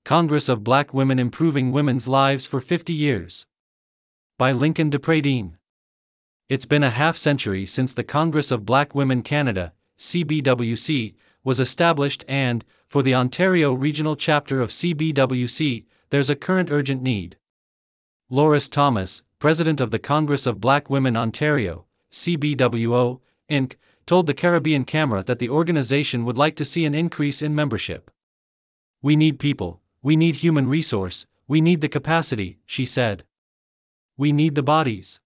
Congress of Black Women Improving Women's Lives for 50 Years. By Lincoln Depradine. It's been a half-century since the Congress of Black Women Canada, CBWC, was established and, for the Ontario Regional Chapter of CBWC, there's a current urgent need. Loris Thomas, President of the Congress of Black Women Ontario, CBWO, Inc., told the Caribbean Camera that the organization would like to see an increase in membership. "We need people, we need human resource, we need the capacity," she said. "We need the bodies.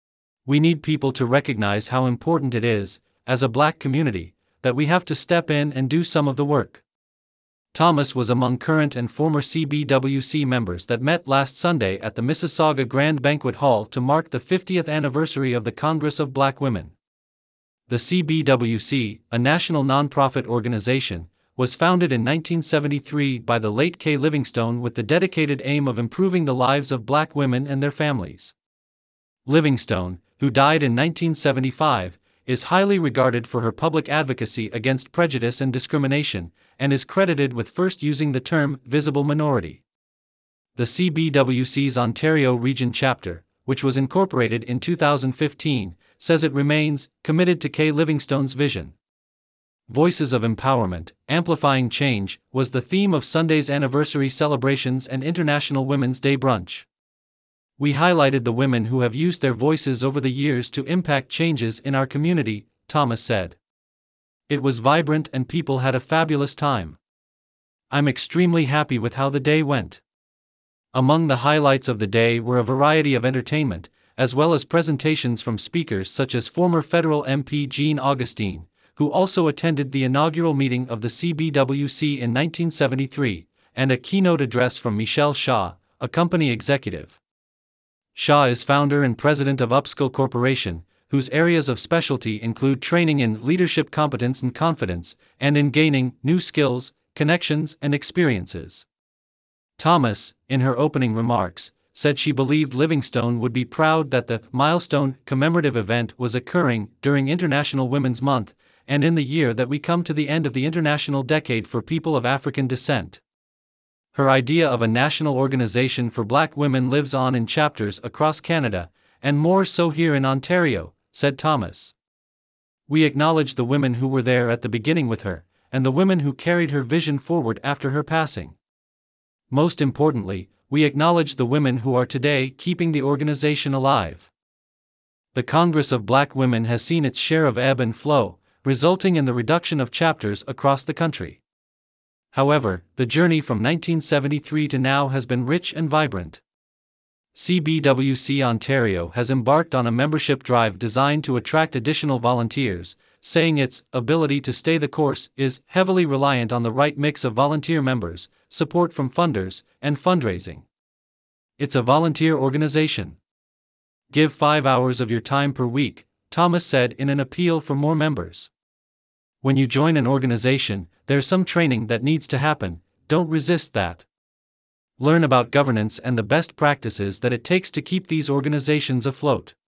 We need people to recognize how important it is, as a Black community, that we have to step in and do some of the work." Thomas was among current and former CBWC members that met last Sunday at the Mississauga Grand Banquet Hall to mark the 50th anniversary of the Congress of Black Women. The CBWC, a national nonprofit organization, was founded in 1973 by the late Kay Livingstone with the dedicated aim of improving the lives of Black women and their families. Livingstone, who died in 1975, is highly regarded for her public advocacy against prejudice and discrimination, and is credited with first using the term visible minority. The CBWC's Ontario Region Chapter, which was incorporated in 2015, says it remains committed to Kay Livingstone's vision. Voices of Empowerment, Amplifying Change, was the theme of Sunday's anniversary celebrations and International Women's Day brunch. "We highlighted the women who have used their voices over the years to impact changes in our community," Thomas said. "It was vibrant and people had a fabulous time. I'm extremely happy with how the day went." Among the highlights of the day were a variety of entertainment, as well as presentations from speakers such as former federal MP Jean Augustine, who also attended the inaugural meeting of the CBWC in 1973, and a keynote address from Michelle Shaw, a company executive. Shaw is founder and president of Upskill Corporation, whose areas of specialty include training in leadership competence and confidence, and in gaining new skills, connections, and experiences. Thomas, in her opening remarks, said she believed Livingstone would be proud that the milestone commemorative event was occurring during International Women's Month, and in the year that we come to the end of the International Decade for People of African Descent. Her idea of a national organization for Black women lives on in chapters across Canada, and more so here in Ontario, said Thomas. "We acknowledge the women who were there at the beginning with her, and the women who carried her vision forward after her passing. Most importantly, we acknowledge the women who are today keeping the organization alive." The Congress of Black Women has seen its share of ebb and flow, resulting in the reduction of chapters across the country. However, the journey from 1973 to now has been rich and vibrant. CBWC Ontario has embarked on a membership drive designed to attract additional volunteers, saying its ability to stay the course is heavily reliant on the right mix of volunteer members, support from funders, and fundraising. "It's a volunteer organization. Give 5 hours of your time per week," Thomas said in an appeal for more members. "When you join an organization, there's some training that needs to happen, don't resist that. Learn about governance and the best practices that it takes to keep these organizations afloat."